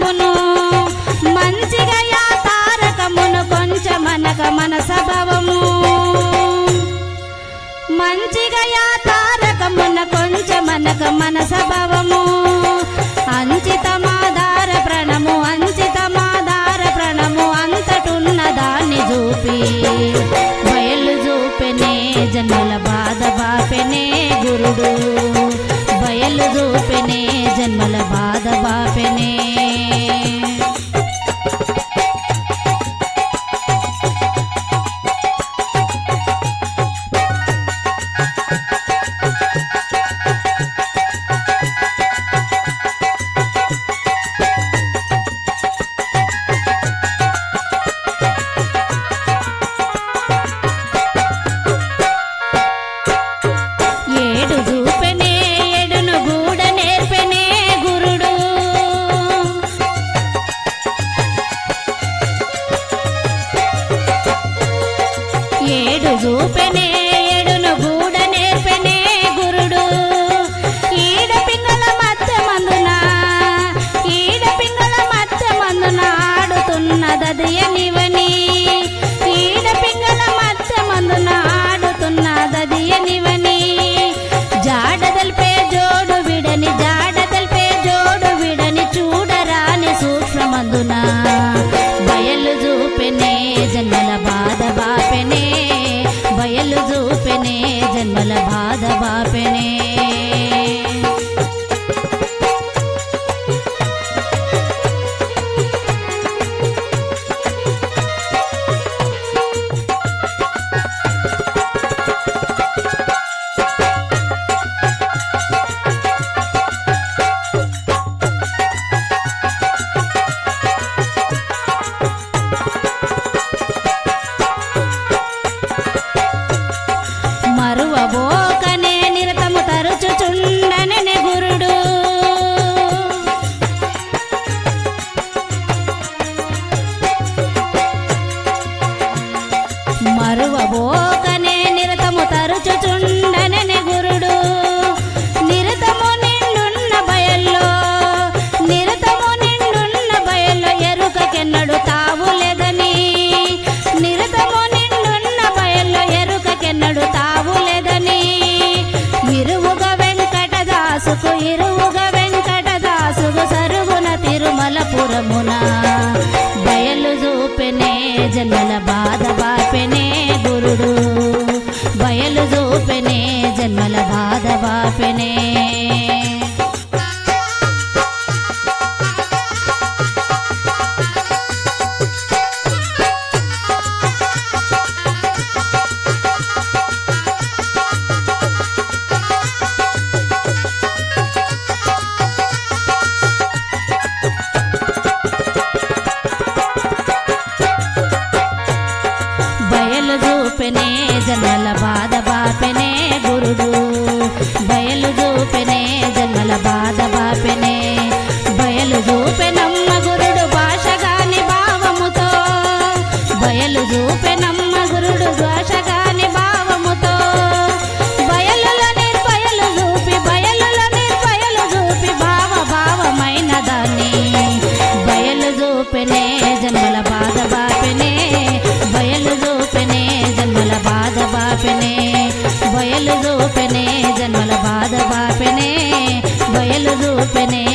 తారకమును మంచిగా యా తారకమును కొంచెమనక మనస భవము మంచిగా యా తారకమున కొంచెమనక మనస భవము అంచితమాధార ప్రణము అంచితమాధార ప్రణము అంతటున్న దాన్ని చూపి బయలు చూపెనే జన్మల బాధ బాపెనే గురుడు బయలు చూపెనే జన్మల బాధ బాపెనే ఏడు చూపెనే ఎడును గూడ నేర్పెనే గురుడు ఏడు చూపెనే ఎడును గూడ నేర్పెనే గురుడు ఈడ పింగళ మధ్య మందున ఆడుతున్నదదియనివని ఈడ పింగళ మధ్య మందున ఆడుతున్నదదియనివని జాడ తెలిపే జోడు విడని చూడరాని సూక్ష్మమందున బయలు చూపెనే జన్మల బాధ బాపెనే బయలు చూపెనే జన్మల బాధ బాపెనే మరువబోకనే నిరతము తరుచుచుండనె గురుడు మరువబోకనే నిరతము తరుచుచుండనె గురుడు నిరతము నిండున్న బయల్లో ఎరుకకెన్నడు తావులేదని నిరతము నిండున్న బయల్లో ఎరుకకెన్నడు తావులేదని ఇరువుగా వెంకటదాసుకు సరుగున తిరుమలపురమున బయలు చూపెనే జన్మల బాధ బాపెనే గురుడు బయలు చూపెనే జన్మల బాధ బాపెనే బయలు చూపెనే జన్మల బాధ బాపెనే గురుడు బయలు చూపెనే జన్మల బాధ బాపెనే బయలు చూపెనమ్మ గురుడు భాషగాని భావముతో బయలు చూపెనమ్మ గురుడు భాషగాని భావముతో బయలుల నిర్భయలు చూపి భావమైన దాన్ని బయలు చూపెనే జన్మల బాధ బాపెనే బయలు చూపెనే జన్మల బాధ బాపెనే బయలు చూపెనే జన్మల బాధ బాపెనే బయలు చూపెనే